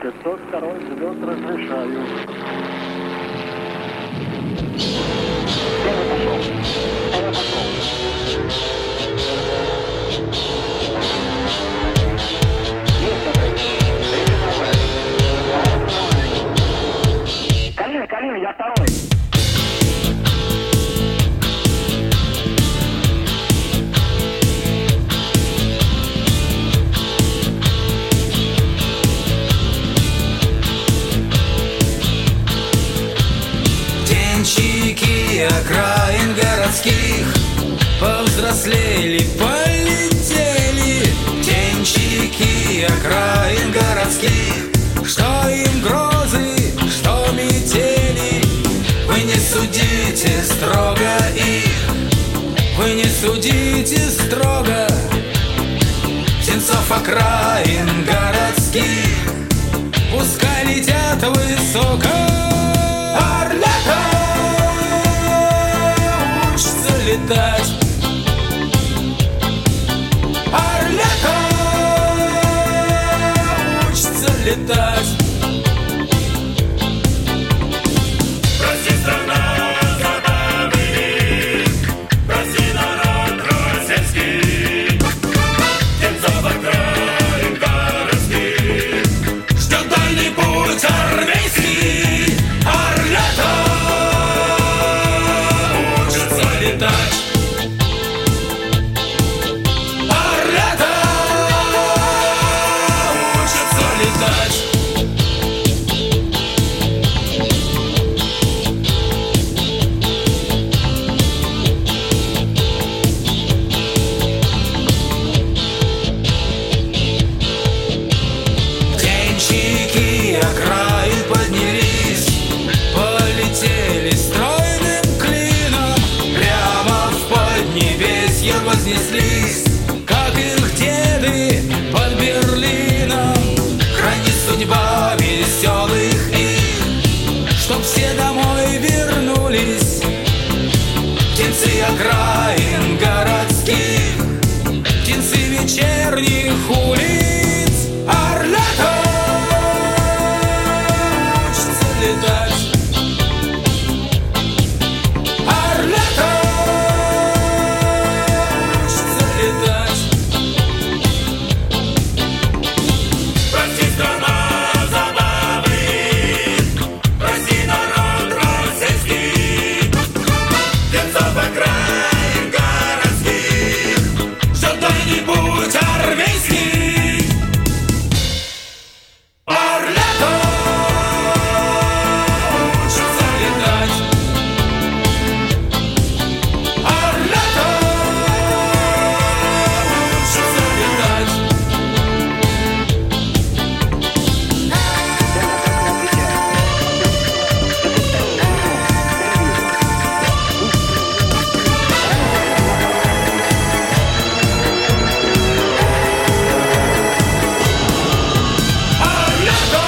502 взлет разрешаю. Первый пошел. Второй пошел. Есть опять. Третий новый. Калина, я второй. Денщики окраин городских повзрослели, полетели. Денщики окраин городских, что им грозы, что метели. Вы не судите строго их, вы не судите строго птенцов окраин городских. Пускай летят высоко. Орлята учатся летать. Орлята учатся летать. Прости, страна, забавы, прости, народ российский, птенцов окраин городских ждет дальний путь армейский. Орлята учатся летать. Орлята учатся летать. Денщики окраин поднялись, полетели стройным клином, прямо в поднебесье вознеслись, как их деды под Берлином. Храни судьба веселых их, чтоб все домой вернулись. Птенцы окраин городских, птенцы вечерних улиц. Орлята учатся летать. Орлята учатся летать. Прости, страна, забавы, прости, народ российский, птенцов окраин городских ждет дальний путь армейский. Орлята учатся летать. Орлята учатся летать. Орлята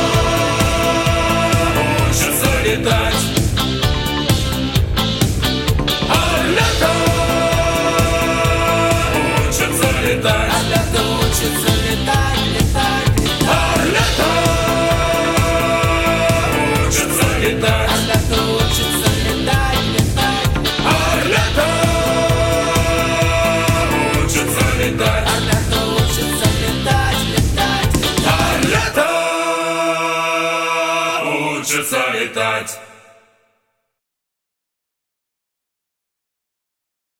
учатся летать. Орлята учатся летать. Орлята учатся летать, летать, летать. Орлята учатся летать. Орлята учатся летать, летать. Орлята учатся летать. Орлята учатся летать, летать. Орлята учатся летать.